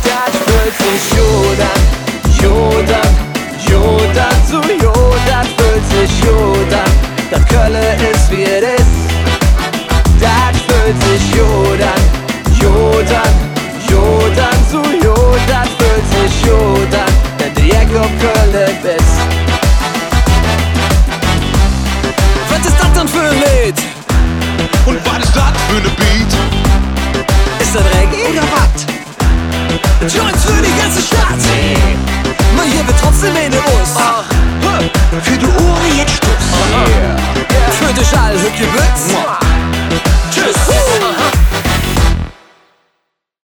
Dat fühlt sich Jodan, Jodan, Jodan zu Jodan, fühlt sich Jodan. Dat Kölle ist wie es ist. Dat fühlt sich Jodan.